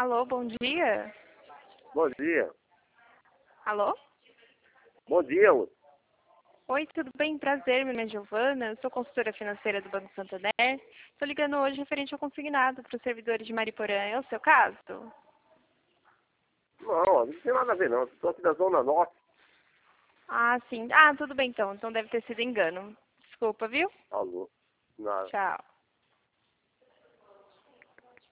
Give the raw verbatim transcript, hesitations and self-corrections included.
Alô, bom dia. Bom dia. Alô? Bom dia, Ruth. Oi, tudo bem? Prazer, meu nome é Giovana, eu sou consultora financeira do Banco Santander. Estou ligando hoje referente ao consignado para os servidores de Mariporã. É o seu caso? Não, não tem nada a ver não. Estou aqui da Zona Norte. Ah, sim. Ah, tudo bem então. Então deve ter sido engano. Desculpa, viu? Alô. Nada. Tchau.